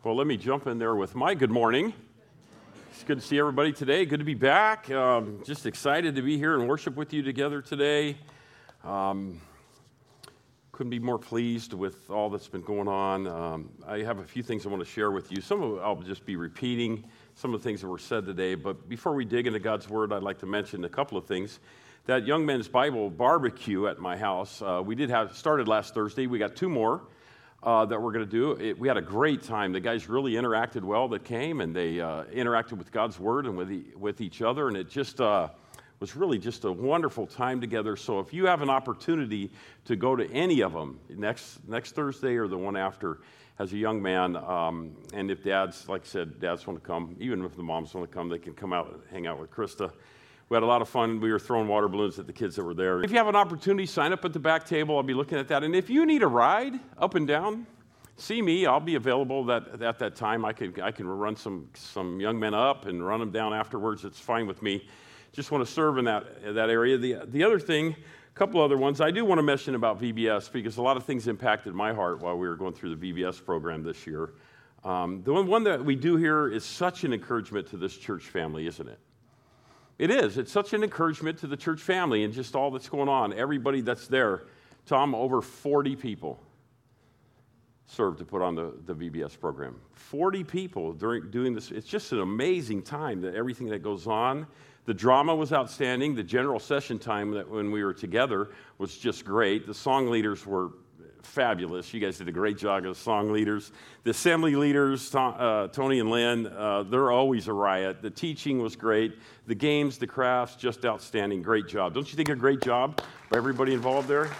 Well, let me jump in there with my good morning. It's good to see everybody today. Good to be back. Just excited to be here and worship with you together today. Couldn't be more pleased with all that's been going on. I have a few things I want to share with you. Some of it I'll just be repeating some of the things that were said today. But before we dig into God's Word, I'd like to mention a couple of things. That Young Men's Bible barbecue at my house, we started last Thursday. We got two more that we're going to do. We had a great time. The guys really interacted well that came, and they interacted with God's Word and with each other, and it just was really just a wonderful time together. So if you have an opportunity to go to any of them, next Thursday or the one after, as a young man, and if dads, like I said, dads want to come, even if the moms want to come, they can come out and hang out with Krista. We had a lot of fun. We were throwing water balloons at the kids that were there. If you have an opportunity, sign up at the back table. I'll be looking at that. And if you need a ride up and down, see me. I'll be available at that time. I can run some young men up and run them down afterwards. It's fine with me. Just want to serve in that area. The other thing, a couple other ones, I do want to mention about VBS because a lot of things impacted my heart while we were going through the VBS program this year. The one that we do here is such an encouragement to this church family, isn't it? It is. It's such an encouragement to the church family and just all that's going on. Everybody that's there. Tom, over 40 people served to put on the VBS program. 40 people doing this. It's just an amazing time, that everything that goes on. The drama was outstanding. The general session time that when we were together was just great. The song leaders were fabulous. You guys did a great job as song leaders. The assembly leaders, Tony and Lynn, they're always a riot. The teaching was great. The games, the crafts, just outstanding. Great job. Don't you think a great job by everybody involved there?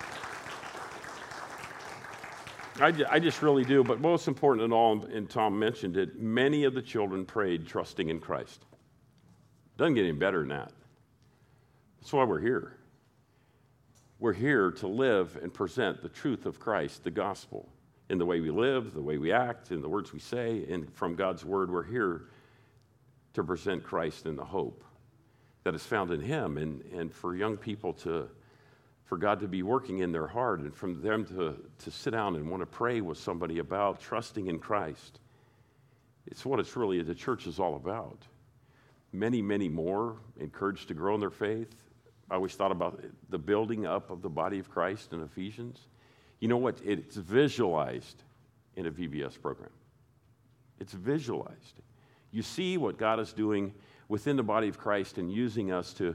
I just really do. But most important of all, and Tom mentioned it, many of the children prayed trusting in Christ. Doesn't get any better than that. That's why we're here. We're here to live and present the truth of Christ, the gospel, in the way we live, the way we act, in the words we say, and from God's word, we're here to present Christ in the hope that is found in Him, and for young people for God to be working in their heart, and for them to sit down and want to pray with somebody about trusting in Christ. It's what the church is all about. Many, many more encouraged to grow in their faith. I always thought about the building up of the body of Christ in Ephesians. You know what? It's visualized in a VBS program. It's visualized. You see what God is doing within the body of Christ and using us to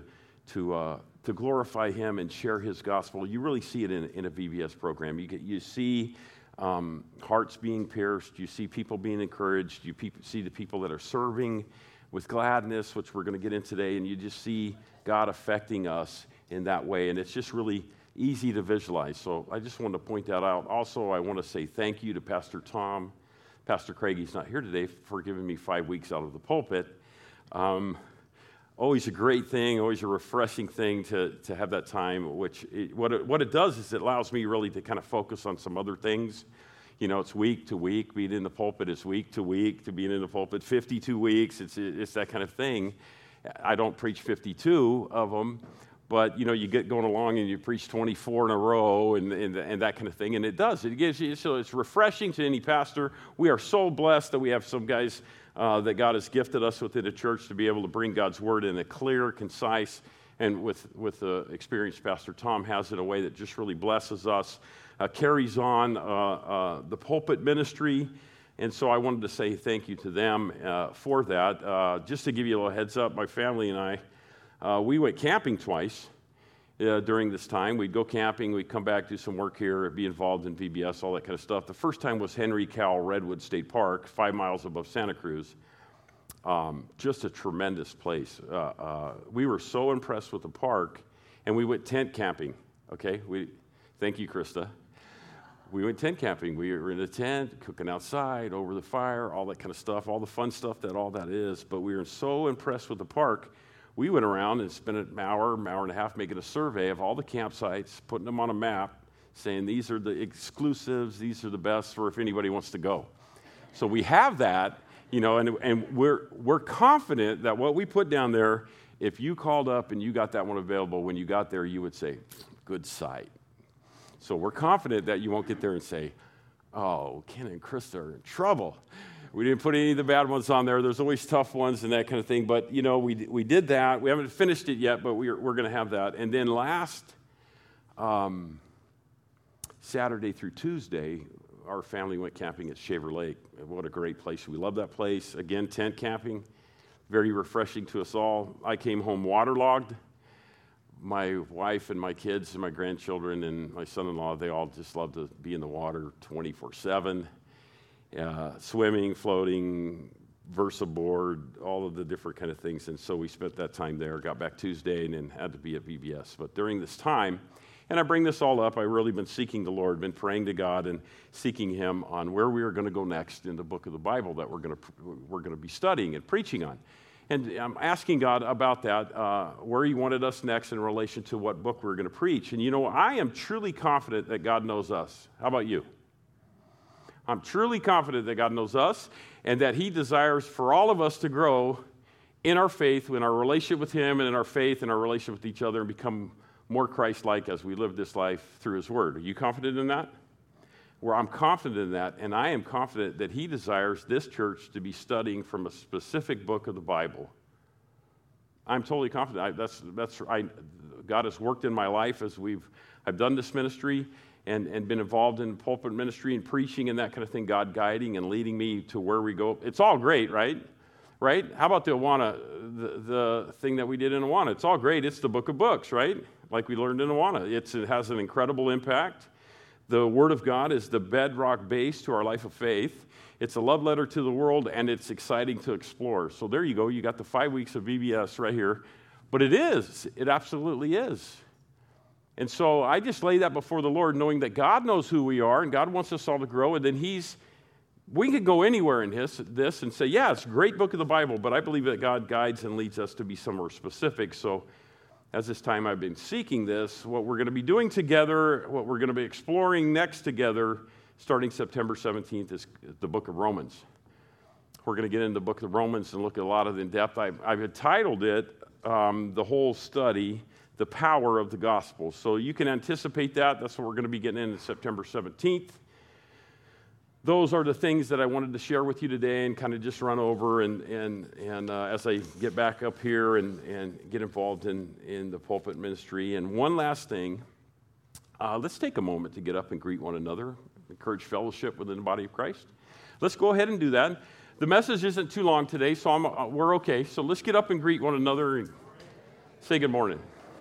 glorify Him and share His gospel. You really see it in a VBS program. You see hearts being pierced. You see people being encouraged. You see the people that are serving with gladness, which we're going to get in today, and you just see God affecting us in that way, and it's just really easy to visualize. So I just wanted to point that out. Also, I want to say thank you to Pastor Tom. Pastor Craig, he's not here today, for giving me 5 weeks out of the pulpit. Always a great thing, always a refreshing thing to have that time, what it does is it allows me really to kind of focus on some other things. You know, it's week to week. Being in the pulpit is week to week. To being in the pulpit, 52 weeks. It's that kind of thing. I don't preach 52 of them, but, you know, you get going along and you preach 24 in a row and that kind of thing. And it does. It gives you, so it's refreshing to any pastor. We are so blessed that we have some guys that God has gifted us within the church to be able to bring God's word in a clear, concise, and with the experience Pastor Tom has in a way that just really blesses us. Carries on the pulpit ministry, and so I wanted to say thank you to them for that. Just to give you a little heads up, my family and I, we went camping twice during this time. We'd go camping, we'd come back, do some work here, be involved in VBS, all that kind of stuff. The first time was Henry Cowell Redwood State Park, 5 miles above Santa Cruz. Just a tremendous place. We were so impressed with the park, and we went tent camping, okay? Thank you, Krista. We went tent camping. We were in a tent, cooking outside, over the fire, all that kind of stuff, all the fun stuff that all that is. But we were so impressed with the park, we went around and spent an hour and a half making a survey of all the campsites, putting them on a map, saying these are the exclusives, these are the best for if anybody wants to go. So we have that, you know, and we're confident that what we put down there, if you called up and you got that one available, when you got there, you would say, good site. So we're confident that you won't get there and say, Oh, Ken and Krista are in trouble. We didn't put any of the bad ones on there. There's always tough ones and that kind of thing. But, we did that. We haven't finished it yet, but we're going to have that. And then last Saturday through Tuesday, our family went camping at Shaver Lake. What a great place. We love that place. Again, tent camping, very refreshing to us all. I came home waterlogged. My wife and my kids and my grandchildren and my son-in-law, they all just love to be in the water 24/7. Swimming, floating, VersaBoard, all of the different kind of things. And so we spent that time there, got back Tuesday, and then had to be at VBS. But during this time, and I bring this all up, I've really been seeking the Lord, been praying to God and seeking Him on where we are going to go next in the book of the Bible that we're going to be studying and preaching on. And I'm asking God about that, where He wanted us next in relation to what book we're going to preach. And I am truly confident that God knows us. How about you? I'm truly confident that God knows us and that He desires for all of us to grow in our faith, in our relationship with Him, and in our faith and our relationship with each other, and become more Christ-like as we live this life through His Word. Are you confident in that? Well, I'm confident in that, and I am confident that He desires this church to be studying from a specific book of the Bible. I'm totally confident. God has worked in my life as I've done this ministry and been involved in pulpit ministry and preaching and that kind of thing, God guiding and leading me to where we go. It's all great, right? Right? How about the Awana, the thing that we did in Awana? It's all great. It's the book of books, right? Like we learned in Awana. It has an incredible impact. The Word of God is the bedrock base to our life of faith. It's a love letter to the world, and it's exciting to explore. So there you go. You got the 5 weeks of VBS right here. But it is. It absolutely is. And so I just lay that before the Lord, knowing that God knows who we are, and God wants us all to grow, and then we can go anywhere in this and say, yeah, it's a great book of the Bible, but I believe that God guides and leads us to be somewhere specific. So as this time I've been seeking this, what we're going to be doing together, what we're going to be exploring next together, starting September 17th, is the book of Romans. We're going to get into the book of Romans and look at a lot of it in depth. I've entitled it, the whole study, The Power of the Gospel. So you can anticipate that. That's what we're going to be getting in September 17th. Those are the things that I wanted to share with you today and kind of just run over and as I get back up here and get involved in the pulpit ministry. And one last thing, let's take a moment to get up and greet one another, encourage fellowship within the body of Christ. Let's go ahead and do that. The message isn't too long today, so we're okay. So let's get up and greet one another and say good morning.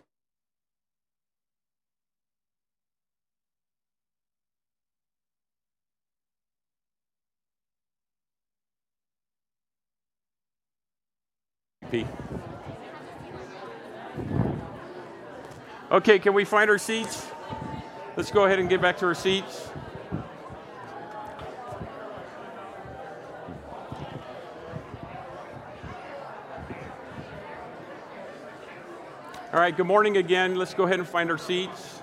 Okay, can we find our seats? Let's go ahead and get back to our seats. All right, good morning again. Let's go ahead and find our seats.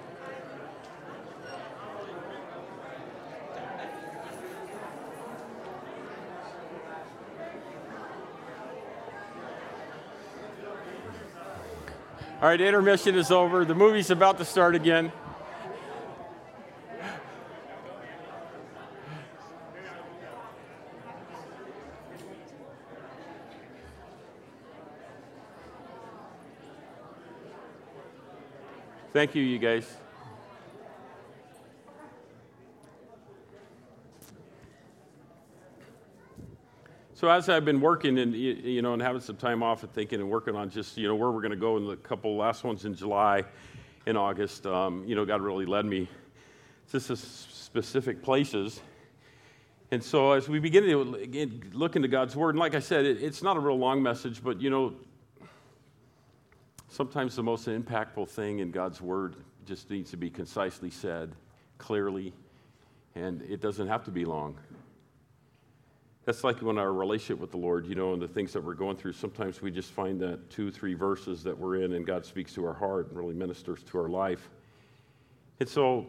All right, intermission is over. The movie's about to start again. Thank you, you guys. So as I've been working and and having some time off and thinking and working on just where we're going to go in the couple last ones in July and August, God really led me to specific places. And so as we begin to look into God's Word, and like I said, it's not a real long message, but sometimes the most impactful thing in God's Word just needs to be concisely said, clearly, and it doesn't have to be long. That's like when our relationship with the Lord, and the things that we're going through, sometimes we just find that 2-3 verses that we're in and God speaks to our heart and really ministers to our life. And so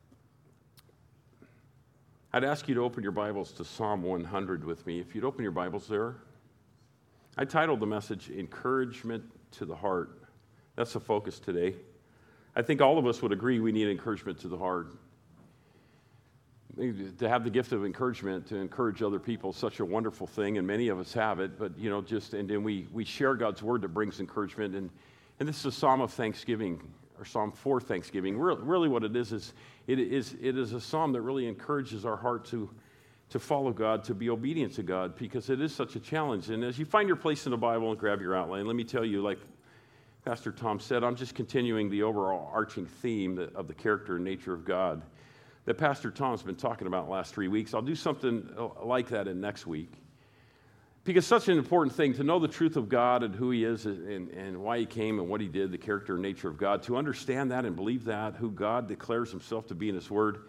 I'd ask you to open your Bibles to Psalm 100 with me. If you'd open your Bibles there. I titled the message, Encouragement to the Heart. That's the focus today. I think all of us would agree we need encouragement to the heart. To have the gift of encouragement, to encourage other people, is such a wonderful thing, and many of us have it. But and then we share God's word that brings encouragement, and this is a psalm of thanksgiving, or psalm for thanksgiving. Really, what it is it is a psalm that really encourages our heart to follow God, to be obedient to God, because it is such a challenge. And as you find your place in the Bible and grab your outline, let me tell you, like Pastor Tom said, I'm just continuing the overall arching theme of the character and nature of God that Pastor Tom's been talking about the last 3 weeks. I'll do something like that in next week. Because it's such an important thing to know the truth of God and who he is and why he came and what he did, the character and nature of God. To understand that and believe that, who God declares himself to be in his word,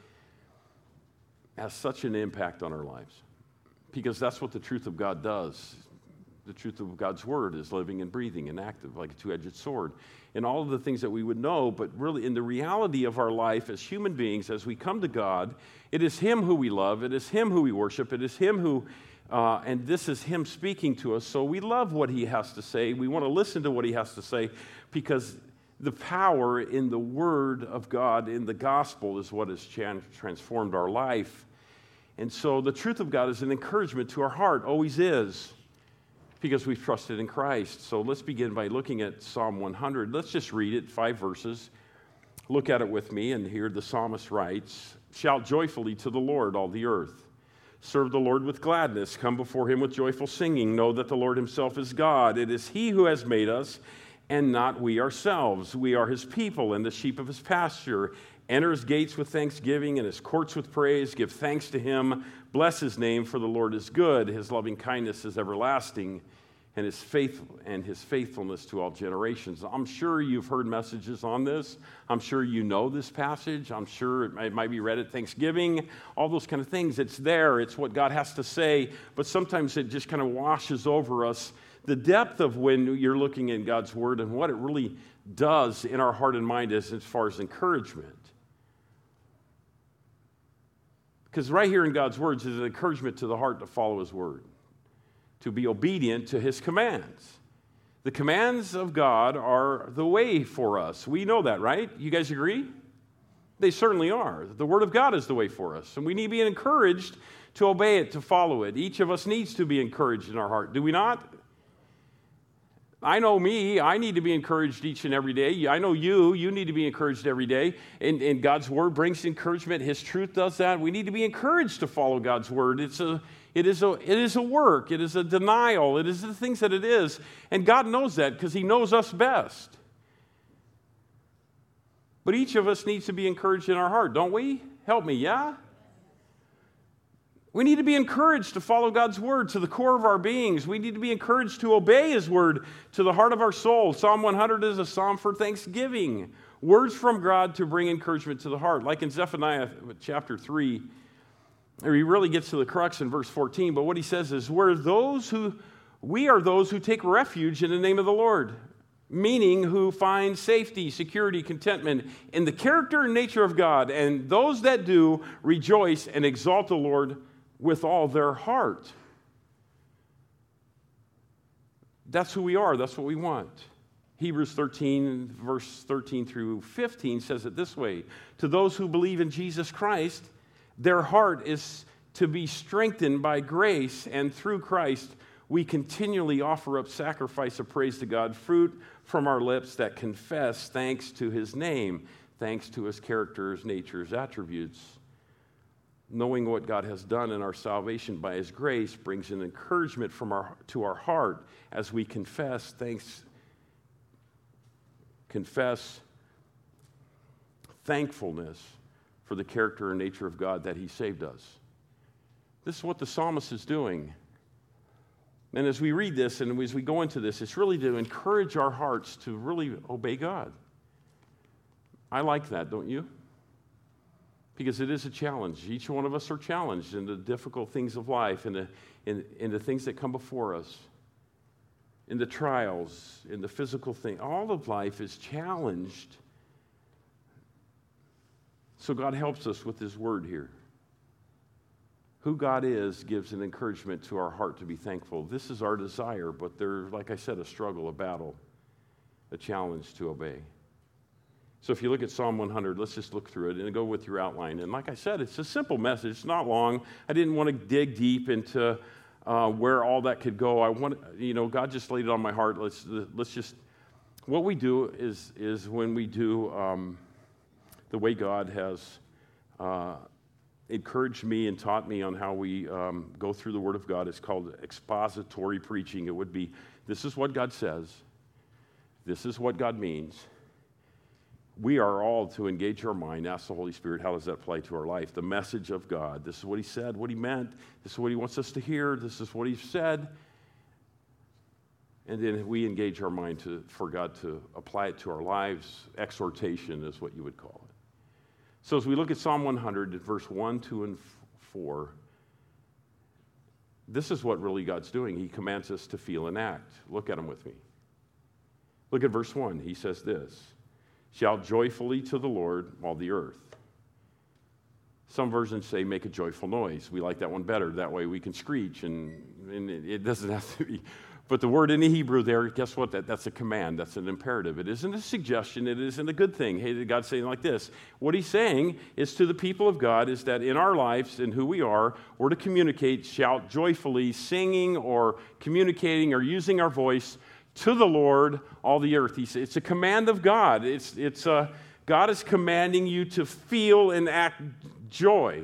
has such an impact on our lives. Because that's what the truth of God does. The truth of God's word is living and breathing and active like a two-edged sword. And all of the things that we would know, but really in the reality of our life as human beings, as we come to God, it is him who we love, it is him who we worship, it is him who, and this is him speaking to us. So we love what he has to say. We want to listen to what he has to say because the power in the word of God, in the gospel, is what has transformed our life. And so the truth of God is an encouragement to our heart, always is, because we've trusted in Christ. So let's begin by looking at Psalm 100. Let's just read it, 5 verses. Look at it with me, and here the psalmist writes, "Shout joyfully to the Lord, all the earth. Serve the Lord with gladness. Come before him with joyful singing. Know that the Lord himself is God. It is he who has made us, and not we ourselves. We are his people and the sheep of his pasture. Enter his gates with thanksgiving and his courts with praise. Give thanks to him. Bless his name, for the Lord is good. His loving kindness is everlasting, and his faithfulness to all generations." I'm sure you've heard messages on this. I'm sure you know this passage. I'm sure it might be read at Thanksgiving, all those kind of things. It's there. It's what God has to say, but sometimes it just kind of washes over us. The depth of when you're looking in God's word and what it really does in our heart and mind as far as encouragement. Because right here in God's words is an encouragement to the heart to follow his word, to be obedient to his commands. The commands of God are the way for us. We know that, right? You guys agree? They certainly are. The word of God is the way for us, and we need to be encouraged to obey it, to follow it. Each of us needs to be encouraged in our heart. Do we not? I know me, I need to be encouraged each and every day. I know you need to be encouraged every day. And God's word brings encouragement. His truth does that. We need to be encouraged to follow God's word. It is a work. It is a denial. It is the things that it is. And God knows that because he knows us best. But each of us needs to be encouraged in our heart, don't we? Help me, yeah? We need to be encouraged to follow God's word to the core of our beings. We need to be encouraged to obey his word to the heart of our soul. Psalm 100 is a psalm for thanksgiving. Words from God to bring encouragement to the heart. Like in Zephaniah chapter 3, he really gets to the crux in verse 14. But what he says is, we are those who take refuge in the name of the Lord. Meaning who find safety, security, contentment in the character and nature of God. And those that do rejoice and exalt the Lord with all their heart. That's who we are. That's what we want. Hebrews 13, verse 13 through 15 says it this way. To those who believe in Jesus Christ, their heart is to be strengthened by grace, and through Christ we continually offer up sacrifice of praise to God, fruit from our lips that confess thanks to his name, thanks to his character, his nature, his attributes. Knowing what God has done in our salvation by his grace brings an encouragement to our heart as we confess thankfulness for the character and nature of God that he saved us. This is what the psalmist is doing. And as we read this and as we go into this, it's really to encourage our hearts to really obey God. I like that, don't you? Because it is a challenge. Each one of us are challenged in the difficult things of life, in the things that come before us, in the trials, in the physical thing. All of life is challenged. So God helps us with his word here. Who God is gives an encouragement to our heart to be thankful. This is our desire, but there's, like I said, a struggle, a battle, a challenge to obey. So if you look at Psalm 100, let's just look through it and go with your outline. And like I said, it's a simple message. It's not long. I didn't want to dig deep into where all that could go. God just laid it on my heart. Let's just, what we do is when we do the way God has encouraged me and taught me on how we go through the Word of God. It's called expository preaching. It would be, this is what God says. This is what God means. We are all to engage our mind, ask the Holy Spirit, how does that apply to our life? The message of God. This is what he said, what he meant. This is what he wants us to hear. This is what he said. And then we engage our mind for God to apply it to our lives. Exhortation is what you would call it. So as we look at Psalm 100, verse 1, 2, and 4, this is what really God's doing. He commands us to feel and act. Look at them with me. Look at verse 1. He says this, shout joyfully to the Lord, all the earth. Some versions say make a joyful noise. We like that one better. That way we can screech, and it doesn't have to be. But the word in the Hebrew there, guess what? That's a command. That's an imperative. It isn't a suggestion. It isn't a good thing. Hey, God's saying like this. What he's saying is to the people of God is that in our lives and who we are, we're to communicate, shout joyfully, singing or communicating or using our voice to the Lord, all the earth. It's a command of God. God is commanding you to feel and act joy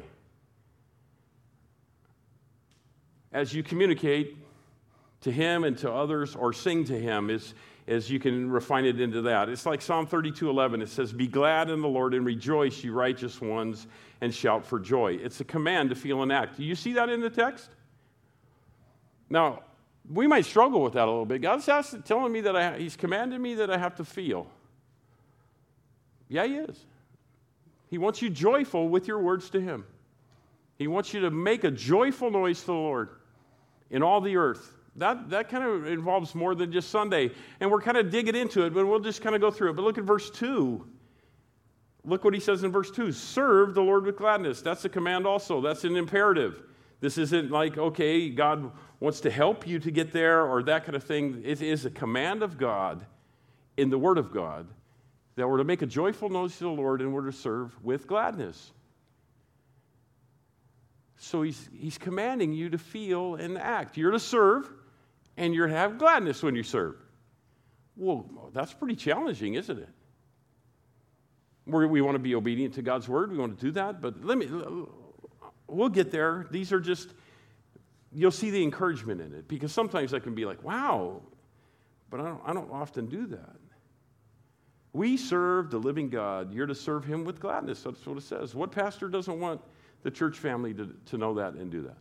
as you communicate to him and to others, or sing to him, as you can refine it into that. It's like Psalm 32:11. It says, be glad in the Lord and rejoice, you righteous ones, and shout for joy. It's a command to feel and act. Do you see that in the text? Now, we might struggle with that a little bit. God's telling me that he's commanded me that I have to feel. Yeah, he is. He wants you joyful with your words to him. He wants you to make a joyful noise to the Lord in all the earth. That kind of involves more than just Sunday. And we're kind of digging into it, but we'll just kind of go through it. But look at verse 2. Look what he says in verse 2. Serve the Lord with gladness. That's a command also. That's an imperative. This isn't like, okay, God wants to help you to get there or that kind of thing. It is a command of God in the Word of God that we're to make a joyful noise to the Lord and we're to serve with gladness. So he's commanding you to feel and act. You're to serve, and you're to have gladness when you serve. Well, that's pretty challenging, isn't it? We want to be obedient to God's word. We want to do that, but we'll get there. These are just, you'll see the encouragement in it, because sometimes I can be like, wow, but I don't often do that. We serve the living God. You're to serve him with gladness. That's what it says. What pastor doesn't want the church family to know that and do that?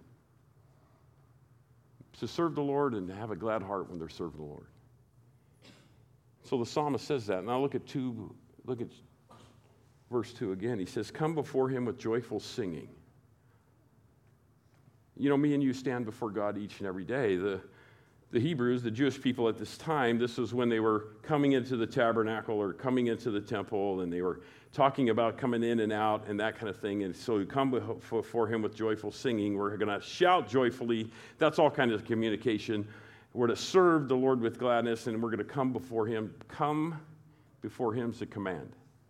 To serve the Lord and to have a glad heart when they're serving the Lord. So the psalmist says that. Now look at verse 2 again. He says, come before him with joyful singing. You know, me and you stand before God each and every day. The Hebrews, the Jewish people at this time, this was when they were coming into the tabernacle or coming into the temple, and they were talking about coming in and out and that kind of thing. And so we come before him with joyful singing. We're going to shout joyfully. That's all kind of communication. We're to serve the Lord with gladness, and we're going to come before him. Come before him is a command.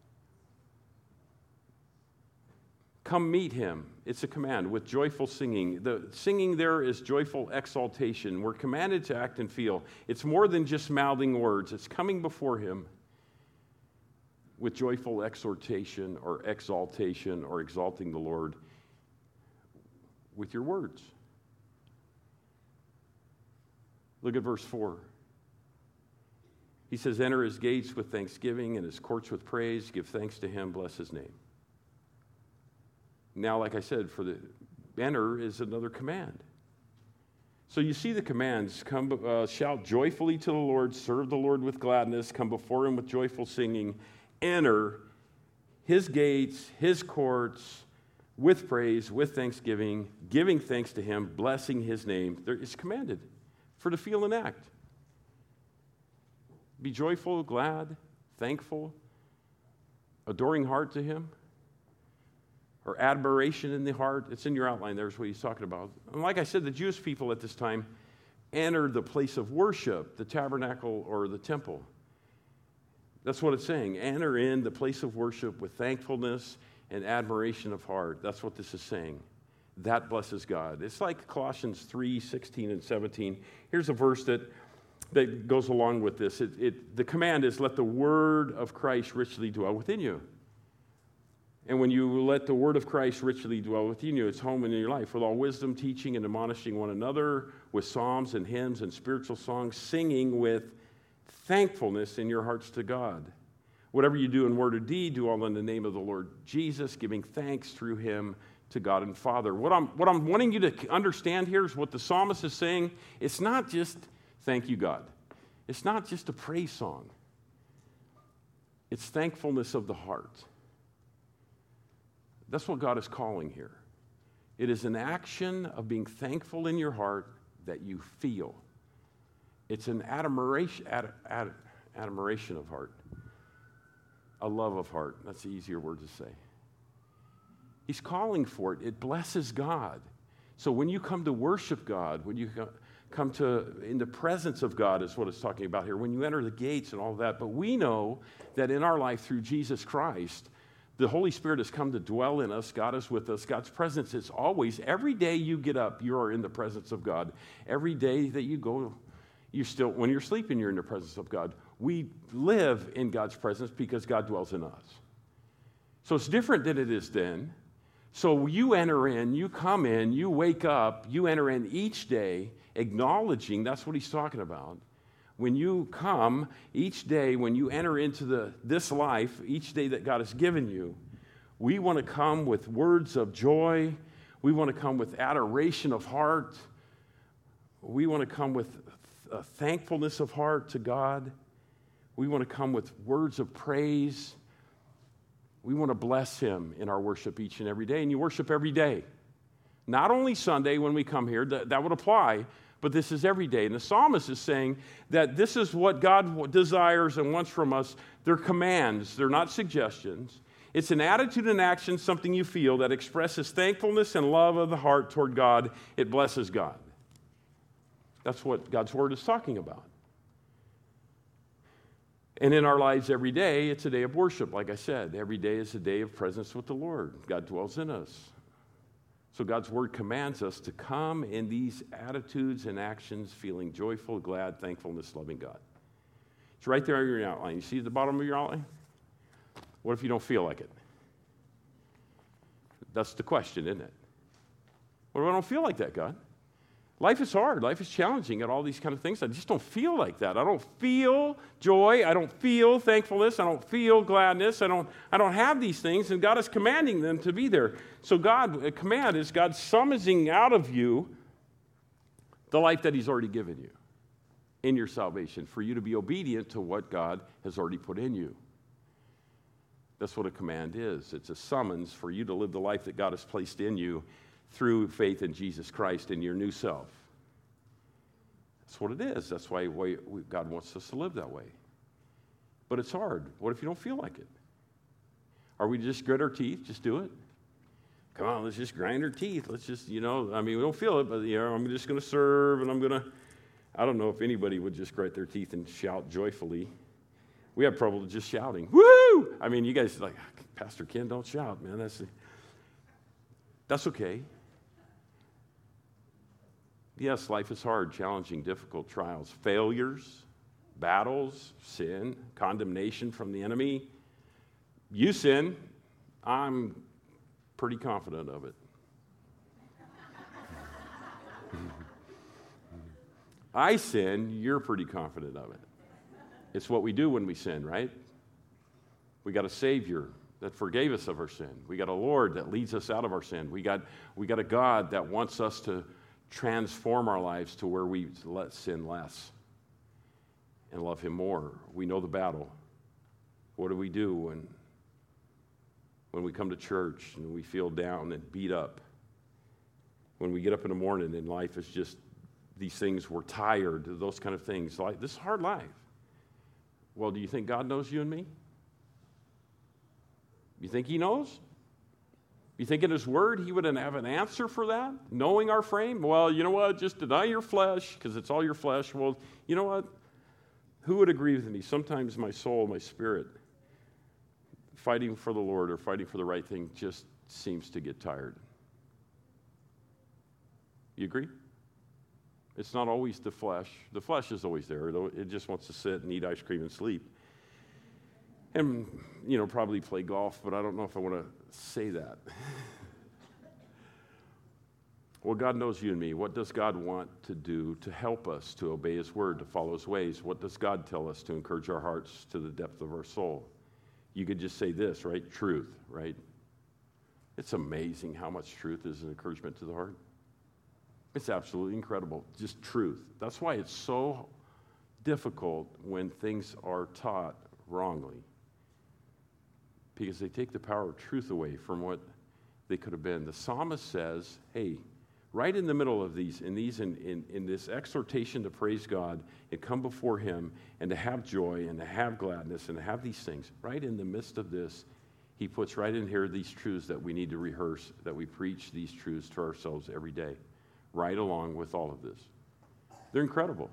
Come meet him. It's a command with joyful singing. The singing there is joyful exaltation. We're commanded to act and feel. It's more than just mouthing words. It's coming before him with joyful exhortation or exaltation or exalting the Lord with your words. Look at verse 4. He says, enter his gates with thanksgiving and his courts with praise. Give thanks to him. Bless his name. Now, like I said, for the enter is another command. So you see the commands. Come, shout joyfully to the Lord. Serve the Lord with gladness. Come before him with joyful singing. Enter his gates, his courts, with praise, with thanksgiving, giving thanks to him, blessing his name. It's commanded for to feel and act. Be joyful, glad, thankful, adoring heart to him. Or admiration in the heart. It's in your outline. There's what he's talking about. And like I said, the Jewish people at this time entered the place of worship, the tabernacle or the temple. That's what it's saying. Enter in the place of worship with thankfulness and admiration of heart. That's what this is saying. That blesses God. It's like Colossians 3:16 and 17. Here's a verse that goes along with this. The command is, let the word of Christ richly dwell within you. And when you let the word of Christ richly dwell within you, it's home in your life with all wisdom, teaching and admonishing one another with psalms and hymns and spiritual songs, singing with thankfulness in your hearts to God. Whatever you do in word or deed, do all in the name of the Lord Jesus, giving thanks through him to God and Father. What I'm wanting you to understand here is what the psalmist is saying. It's not just thank you, God. It's not just a praise song. It's thankfulness of the heart. That's what God is calling here. It is an action of being thankful in your heart that you feel. It's an admiration of heart, a love of heart. That's the easier word to say. He's calling for it. It blesses God. So when you come to worship God, when you come to in the presence of God is what it's talking about here, when you enter the gates and all that, but we know that in our life through Jesus Christ, the Holy Spirit has come to dwell in us. God is with us. God's presence is always, every day you get up, you are in the presence of God. Every day that you go, when you're sleeping, you're in the presence of God. We live in God's presence because God dwells in us. So it's different than it is then. So you enter in, you come in, you wake up, you enter in each day, acknowledging, that's what he's talking about. When you come each day, when you enter into this life, each day that God has given you, we want to come with words of joy. We want to come with adoration of heart. We want to come with a thankfulness of heart to God. We want to come with words of praise. We want to bless him in our worship each and every day. And you worship every day. Not only Sunday when we come here, that would apply, but this is every day. And the psalmist is saying that this is what God desires and wants from us. They're commands. They're not suggestions. It's an attitude and action, something you feel, that expresses thankfulness and love of the heart toward God. It blesses God. That's what God's word is talking about. And in our lives every day, it's a day of worship, like I said. Every day is a day of presence with the Lord. God dwells in us. So God's word commands us to come in these attitudes and actions, feeling joyful, glad, thankfulness, loving God. It's right there in your outline. You see at the bottom of your outline? What if you don't feel like it? That's the question, isn't it? What if I don't feel like that, God? Life is hard. Life is challenging at all these kind of things. I just don't feel like that. I don't feel joy. I don't feel thankfulness. I don't feel gladness. I don't have these things, and God is commanding them to be there. So a command is God summoning out of you the life that he's already given you in your salvation for you to be obedient to what God has already put in you. That's what a command is. It's a summons for you to live the life that God has placed in you through faith in Jesus Christ in your new self. That's what it is. That's why God wants us to live that way. But it's hard. What if you don't feel like it? Are we to just grit our teeth? Just do it? Come on, let's just grind our teeth. Let's just, we don't feel it, but, I'm just going to serve, and I don't know if anybody would just grit their teeth and shout joyfully. We have trouble just shouting. Woo! You guys are like, Pastor Ken, don't shout, man. That's okay. Yes, life is hard, challenging, difficult trials, failures, battles, sin, condemnation from the enemy. You sin, I'm pretty confident of it. I sin, you're pretty confident of it. It's what we do when we sin, right? We got a Savior that forgave us of our sin. We got a Lord that leads us out of our sin. We got a God that wants us to transform our lives to where we let sin less and love him more. We know the battle. What do we do when we come to church and we feel down and beat up? When we get up in the morning and life is just these things, we're tired, those kind of things. Like, this is a hard life. Well, do you think God knows you and me? You think he knows? You think in his word he would have an answer for that? Knowing our frame? Well, you know what? Just deny your flesh because it's all your flesh. Well, you know what? Who would agree with me? Sometimes my soul, my spirit, fighting for the Lord or fighting for the right thing just seems to get tired. You agree? It's not always the flesh. The flesh is always there. It just wants to sit and eat ice cream and sleep. And, probably play golf, but I don't know if I want to say that. Well, God knows you and me. What does God want to do to help us to obey His word, to follow His ways? What does God tell us to encourage our hearts to the depth of our soul? You could just say this, right? Truth, right? It's amazing how much truth is an encouragement to the heart. It's absolutely incredible. Just truth. That's why it's so difficult when things are taught wrongly. Because they take the power of truth away from what they could have been. The psalmist says, hey, right in the middle of in this exhortation to praise God and come before Him and to have joy and to have gladness and to have these things, right in the midst of this, he puts right in here these truths that we need to rehearse, that we preach these truths to ourselves every day, right along with all of this. They're incredible.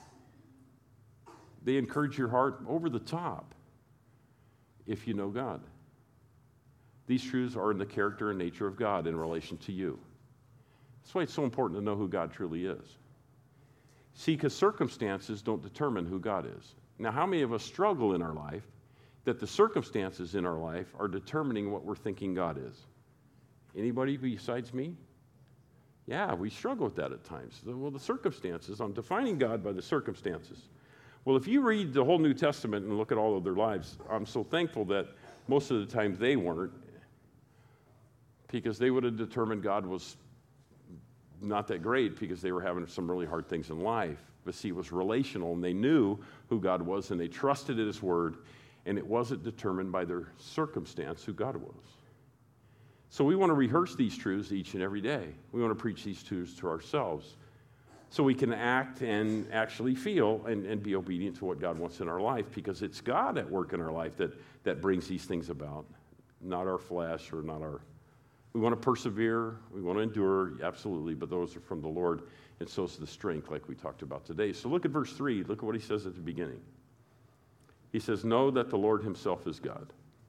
They encourage your heart over the top if you know God. These truths are in the character and nature of God in relation to you. That's why it's so important to know who God truly is. See, because circumstances don't determine who God is. Now, how many of us struggle in our life that the circumstances in our life are determining what we're thinking God is? Anybody besides me? Yeah, we struggle with that at times. Well, the circumstances, I'm defining God by the circumstances. Well, if you read the whole New Testament and look at all of their lives, I'm so thankful that most of the time they weren't, because they would have determined God was not that great because they were having some really hard things in life. But see, it was relational, and they knew who God was, and they trusted in His word, and it wasn't determined by their circumstance who God was. So we want to rehearse these truths each and every day. We want to preach these truths to ourselves so we can act and actually feel and be obedient to what God wants in our life, because it's God at work in our life that brings these things about, not our flesh or not our... We want to persevere, we want to endure, absolutely, but those are from the Lord, and so is the strength like we talked about today. So look at verse 3, look at what he says at the beginning. He says, know that the Lord Himself is God.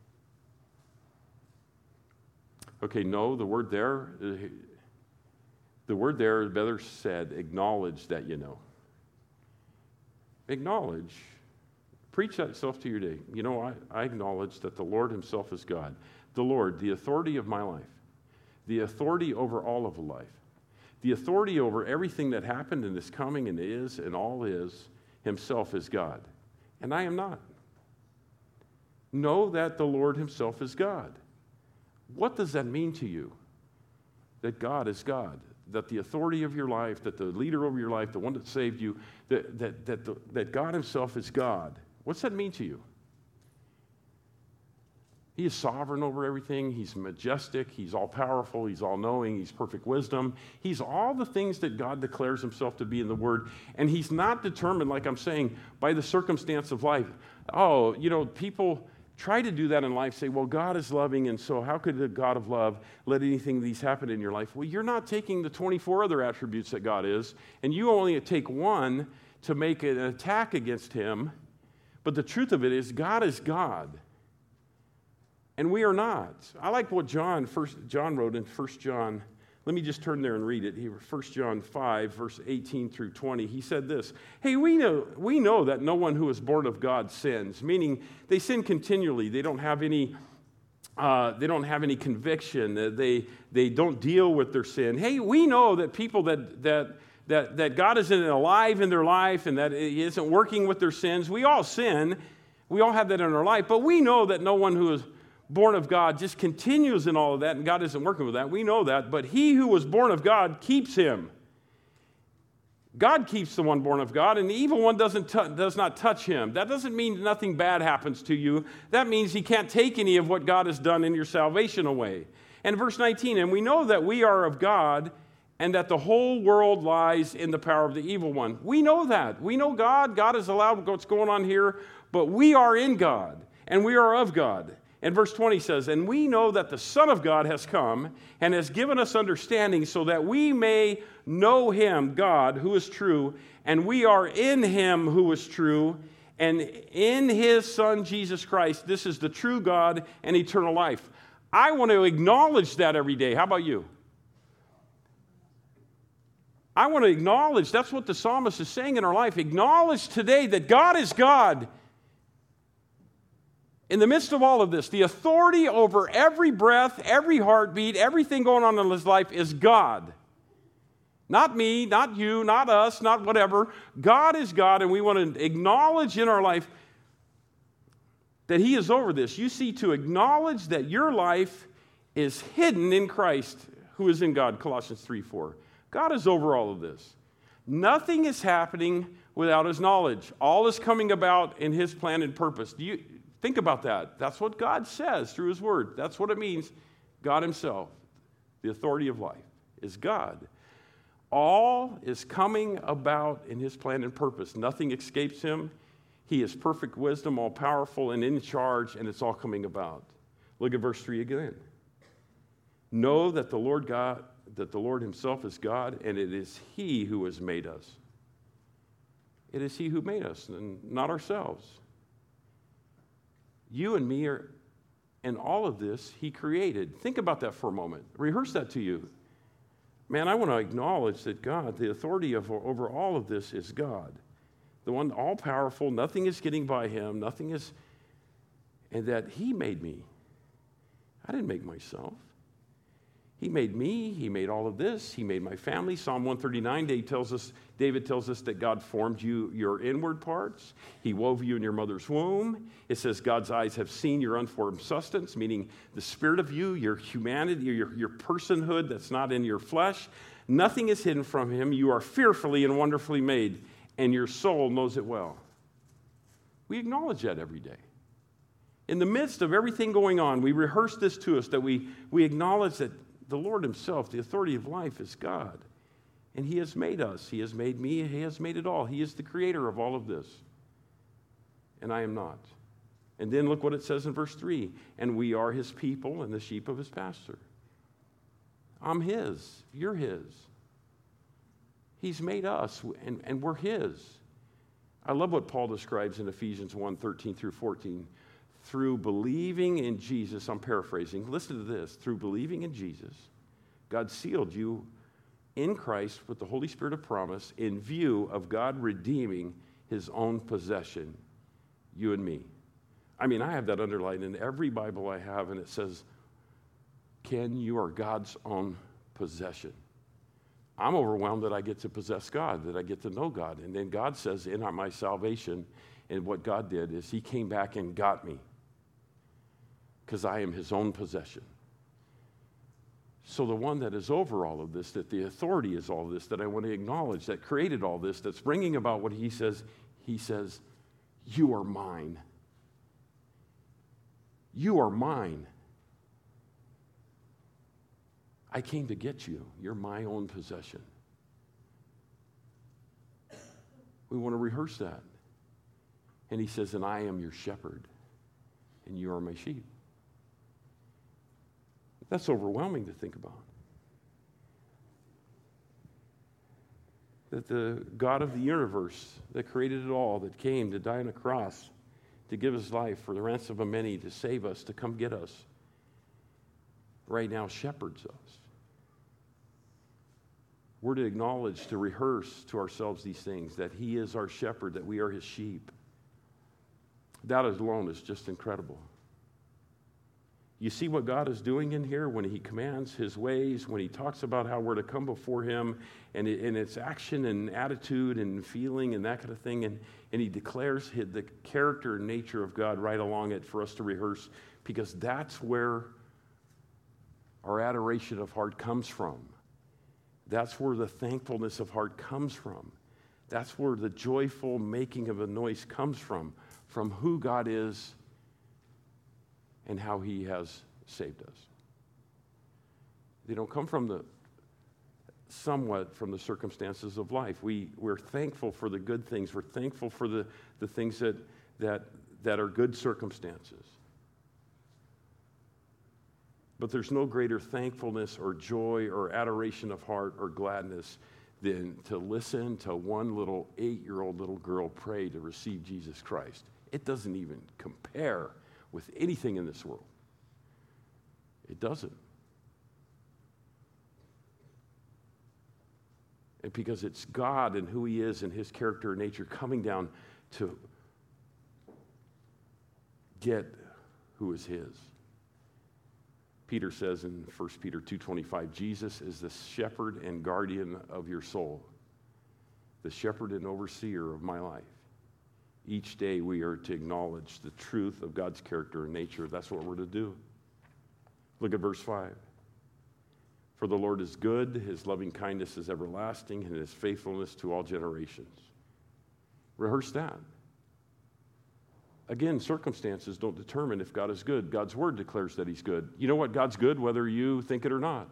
Okay, know, the word there, better said, acknowledge that you know. Acknowledge. Preach that self to your day. You know, I acknowledge that the Lord Himself is God. The Lord, the authority of my life. The authority over all of life. The authority over everything that happened and is coming and is and all is, Himself is God. And I am not. Know that the Lord Himself is God. What does that mean to you? That God is God. That the authority of your life, that the leader over your life, the one that saved you, that God Himself is God. What's that mean to you? He is sovereign over everything. He's majestic. He's all-powerful. He's all-knowing. He's perfect wisdom. He's all the things that God declares Himself to be in the Word. And He's not determined, like I'm saying, by the circumstance of life. Oh, people try to do that in life, say, well, God is loving, and so how could the God of love let anything of these happen in your life? Well, you're not taking the 24 other attributes that God is, and you only take one to make an attack against Him. But the truth of it is, God is God. And we are not. I like what John wrote in 1 John. Let me just turn there and read it. 1 John 5, verse 18 through 20. He said this, hey, we know that no one who is born of God sins, meaning they sin continually. They don't have any conviction. They don't deal with their sin. Hey, we know that people that God isn't alive in their life and that He isn't working with their sins. We all sin. We all have that in our life. But we know that no one who is born of God just continues in all of that, and God isn't working with that. We know that, but he who was born of God keeps him. God keeps the one born of God, and the evil one does not touch him. That doesn't mean nothing bad happens to you. That means he can't take any of what God has done in your salvation away. And verse 19, and we know that we are of God, and that the whole world lies in the power of the evil one. We know that. We know God. God has allowed what's going on here, but we are in God, and we are of God. And verse 20 says, and we know that the Son of God has come and has given us understanding so that we may know Him, God, who is true, and we are in Him who is true, And in his Son, Jesus Christ, this is the true God and eternal life. I want to acknowledge that every day. How about you? I want to acknowledge, that's what the psalmist is saying in our life. Acknowledge today that God is God. In the midst of all of this, the authority over every breath, every heartbeat, everything going on in his life is God. Not me, not you, not us, not whatever. God is God, and we want to acknowledge in our life that he is over this. You see, to acknowledge that your life is hidden in Christ, who is in God, Colossians 3:4. God is over all of this. Nothing is happening without his knowledge. All is coming about in his plan and purpose. Do you think about that? That's what God says through his word. That's what it means. God himself, the authority of life, is God. All is coming about in his plan and purpose. Nothing escapes him. He is perfect wisdom, all powerful and in charge, and it's all coming about. Look at verse 3 again. Know that the Lord himself is God, and it is he who has made us. It is he who made us, and not ourselves. You and me are, and all of this he created. Think about that for a moment. Rehearse that to you. Man, I want to acknowledge that God, the authority over all of this is God. The one all-powerful, nothing is getting by him, nothing is, and that he made me. I didn't make myself. He made me, he made all of this, he made my family. Psalm 139, David tells us that God formed you, your inward parts. He wove you in your mother's womb. It says God's eyes have seen your unformed substance, meaning the spirit of you, your humanity, your personhood that's not in your flesh. Nothing is hidden from him. You are fearfully and wonderfully made, and your soul knows it well. We acknowledge that every day. In the midst of everything going on, we rehearse this to us, that we acknowledge that the Lord himself, the authority of life, is God. And he has made us. He has made me. He has made it all. He is the creator of all of this. And I am not. And then look what it says in verse 3. And we are his people and the sheep of his pasture. I'm his. You're his. He's made us, and we're his. I love what Paul describes in Ephesians 1:13 through 14. Through believing in Jesus, I'm paraphrasing, listen to this. Through believing in Jesus, God sealed you in Christ with the Holy Spirit of promise in view of God redeeming his own possession, you and me. I mean, I have that underlined in every Bible I have, and it says, Ken, you are God's own possession. I'm overwhelmed that I get to possess God, that I get to know God. And then God says in my salvation, and what God did is he came back and got me, because I am his own possession. So the one that is over all of this, that the authority is all of this, that I want to acknowledge, that created all this, that's bringing about what he says, you are mine. You are mine. I came to get you. You're my own possession. We want to rehearse that. And he says, and I am your shepherd, and you are my sheep. That's overwhelming to think about. That the God of the universe that created it all, that came to die on a cross, to give his life for the ransom of many, to save us, to come get us, right now shepherds us. We're to acknowledge, to rehearse to ourselves these things, that he is our shepherd, that we are his sheep. That alone is just incredible. You see what God is doing in here when he commands his ways, when he talks about how we're to come before him, and it's action and attitude and feeling and that kind of thing, and he declares the character and nature of God right along it for us to rehearse, because that's where our adoration of heart comes from. That's where the thankfulness of heart comes from. That's where the joyful making of a noise comes from who God is and how he has saved us. They don't come from somewhat from the circumstances of life. We're thankful for the good things. We're thankful for the things that are good circumstances. But there's no greater thankfulness or joy or adoration of heart or gladness than to listen to one little 8-year-old little girl pray to receive Jesus Christ. It doesn't even compare with anything in this world. It doesn't. And because it's God and who he is and his character and nature coming down to get who is his. Peter says in 1 Peter 2:25, Jesus is the shepherd and guardian of your soul, the shepherd and overseer of my life. Each day we are to acknowledge the truth of God's character and nature. That's what we're to do. Look at verse 5. For the Lord is good, his loving kindness is everlasting, and his faithfulness to all generations. Rehearse that. Again, circumstances don't determine if God is good. God's word declares that he's good. You know what? God's good whether you think it or not.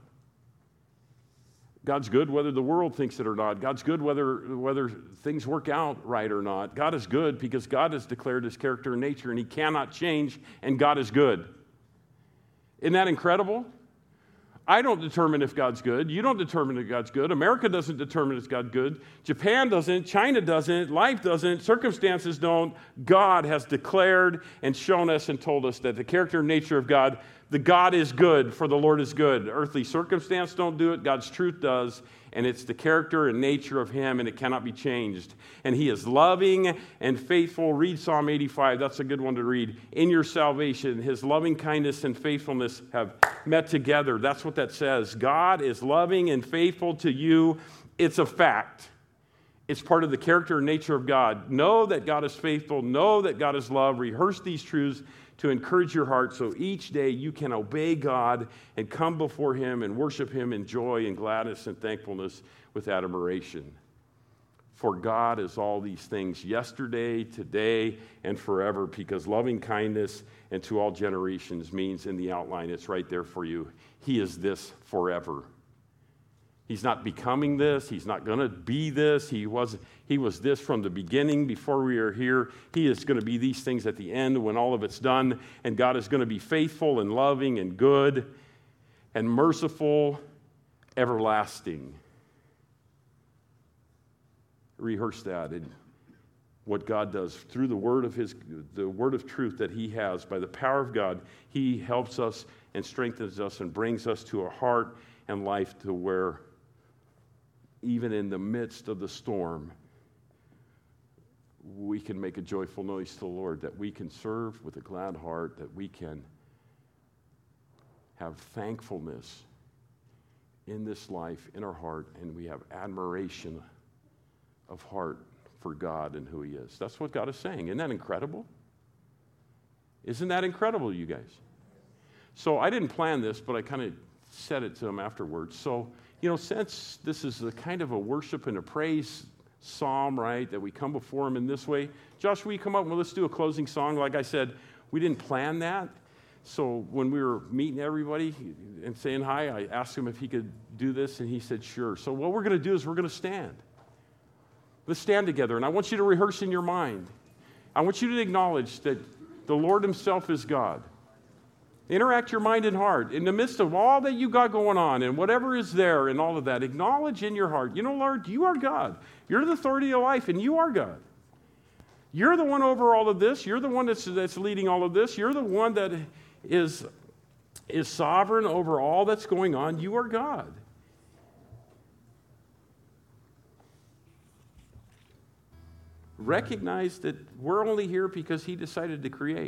God's good whether the world thinks it or not. God's good whether things work out right or not. God is good because God has declared his character and nature, and he cannot change, and God is good. Isn't that incredible? I don't determine if God's good. You don't determine if God's good. America doesn't determine if God's good. Japan doesn't. China doesn't. Life doesn't. Circumstances don't. God has declared and shown us and told us that the character and nature of God, the God is good, for the Lord is good. Earthly circumstance don't do it. God's truth does. And it's the character and nature of him, and it cannot be changed. And he is loving and faithful. Read Psalm 85. That's a good one to read. In your salvation, his loving kindness and faithfulness have met together. That's what that says. God is loving and faithful to you. It's a fact. It's part of the character and nature of God. Know that God is faithful. Know that God is love. Rehearse these truths to encourage your heart so each day you can obey God and come before him and worship him in joy and gladness and thankfulness with admiration. For God is all these things yesterday, today, and forever, because loving kindness and to all generations means in the outline, it's right there for you. He is this forever. He's not becoming this. He's not going to be this. He was this from the beginning before we are here. He is going to be these things at the end when all of it's done. And God is going to be faithful and loving and good and merciful, everlasting. Rehearse that and what God does through the word of truth that he has. By the power of God, he helps us and strengthens us and brings us to a heart and life to where even in the midst of the storm, we can make a joyful noise to the Lord, that we can serve with a glad heart, that we can have thankfulness in this life, in our heart, and we have admiration of heart for God and who he is. That's what God is saying. Isn't that incredible? Isn't that incredible, you guys? So I didn't plan this, but I kind of said it to him afterwards. So, since this is a kind of a worship and a praise psalm, right, that we come before him in this way, Josh, will you come up and let's do a closing song? Like I said, we didn't plan that. So when we were meeting everybody and saying hi, I asked him if he could do this, and he said, sure. So what we're going to do is we're going to stand. Let's stand together, and I want you to rehearse in your mind. I want you to acknowledge that the Lord himself is God. Interact your mind and heart. In the midst of all that you got going on and whatever is there and all of that, acknowledge in your heart, Lord, you are God. You're the authority of life, and you are God. You're the one over all of this. You're the one that's leading all of this. You're the one that is sovereign over all that's going on. You are God. Recognize that we're only here because he decided to create.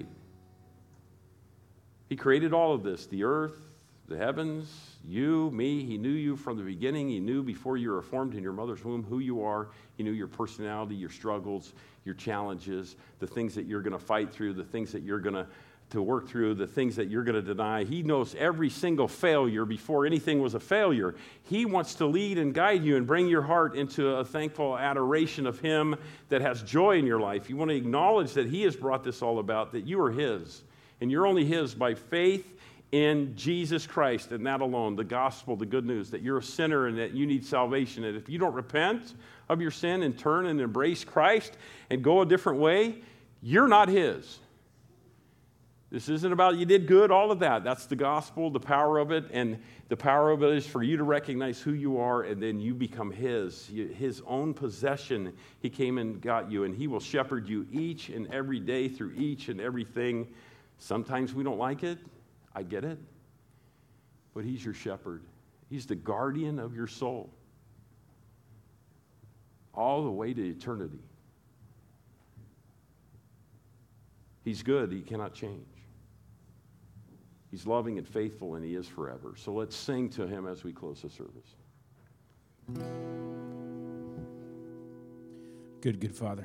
He created all of this, the earth, the heavens, you, me. He knew you from the beginning. He knew before you were formed in your mother's womb who you are. He knew your personality, your struggles, your challenges, the things that you're going to fight through, the things that you're going to work through, the things that you're going to deny. He knows every single failure before anything was a failure. He wants to lead and guide you and bring your heart into a thankful adoration of him that has joy in your life. You want to acknowledge that he has brought this all about, that you are his. And you're only his by faith in Jesus Christ and that alone, the gospel, the good news, that you're a sinner and that you need salvation. And if you don't repent of your sin and turn and embrace Christ and go a different way, you're not his. This isn't about you did good, all of that. That's the gospel, the power of it. And the power of it is for you to recognize who you are, and then you become his own possession. He came and got you, and he will shepherd you each and every day through each and everything. Sometimes we don't like it. I get it. But he's your shepherd. He's the guardian of your soul. All the way to eternity. He's good. He cannot change. He's loving and faithful, and he is forever. So let's sing to him as we close the service. Good Father.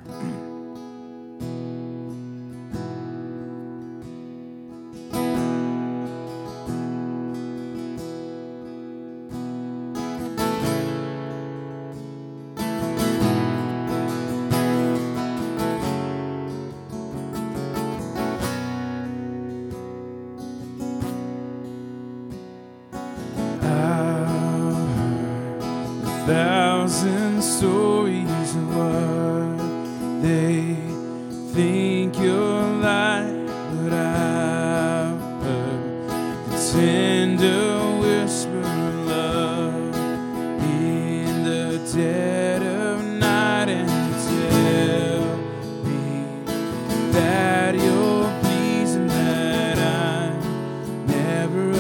Thousand stories of what they think you're like, but I've heard the tender whisper of love in the dead of night, and tell me that you're pleased and that I'm never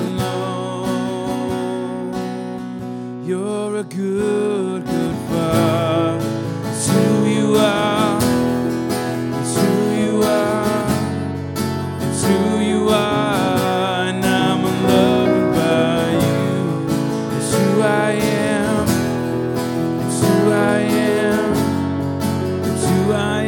alone. You're a good Father. It's who you are. It's who you are. It's who you are. And I'm loved by you. It's who I am. It's who I am. It's who I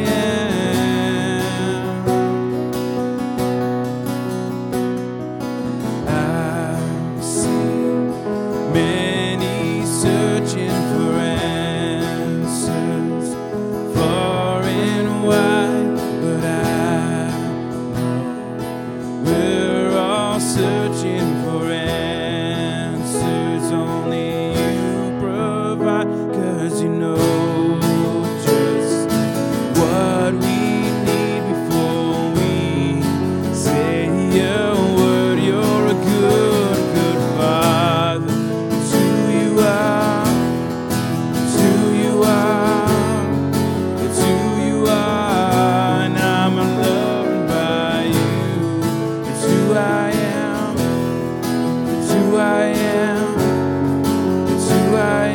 am. I've seen many searching for answers far and wide, but I know we're all searching for answers only you provide, 'cause you know just what we need before we say a word. You're a good Father. It's who you are. It's who you are. It's who you are. And I'm loved by you. It's who I am. It's who I am. It's who I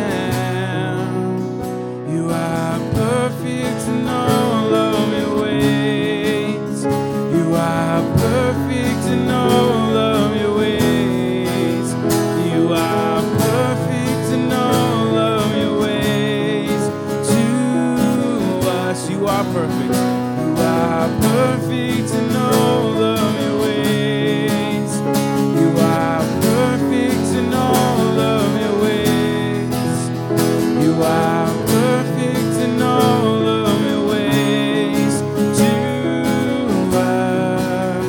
am. You are perfect in all of your ways. You are perfect in all of your ways. You are perfect in all of your ways to us. You are perfect. You are perfect in all of your ways. You are perfect in all of your ways. You are perfect in all of your ways to us.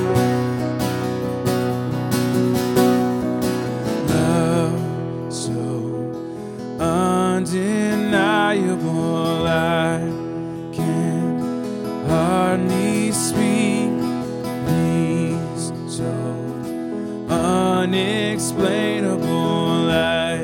Love so undeniable, I can hardly speak. Peace so unexplainable, I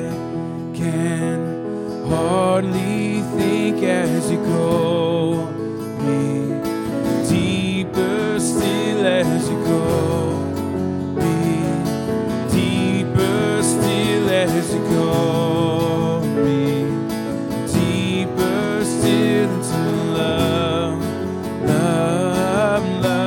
can hardly think as you call me deeper still as you call me deeper still as you call me deeper still into love, love,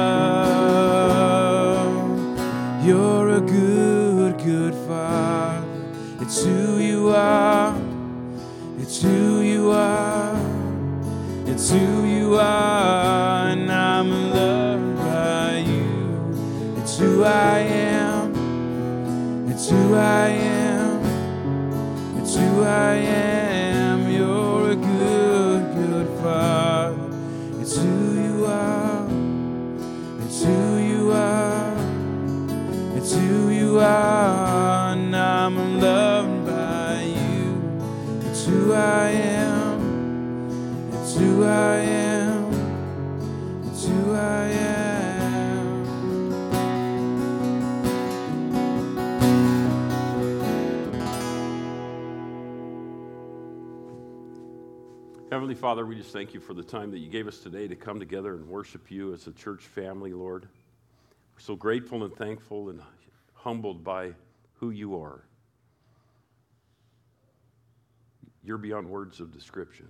love. You're a good Father. It's who you are. It's who you are. It's who you are. And I'm loved by you. It's who I am. It's who I am. It's who I am. You're a good Father. It's who you are. It's who you are. It's who you are. And I'm loved by you. It's who I am. It's who I am. It's who I am. Heavenly Father, we just thank you for the time that you gave us today to come together and worship you as a church family, Lord. We're so grateful and thankful and humbled by who you are. You're beyond words of description.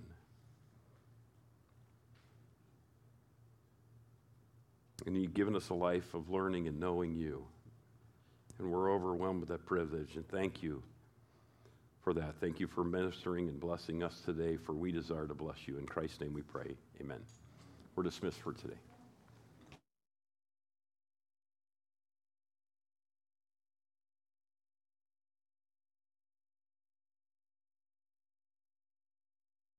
And you've given us a life of learning and knowing you. And we're overwhelmed with that privilege. And thank you for that. Thank you for ministering and blessing us today, for we desire to bless you. In Christ's name we pray. Amen. We're dismissed for today.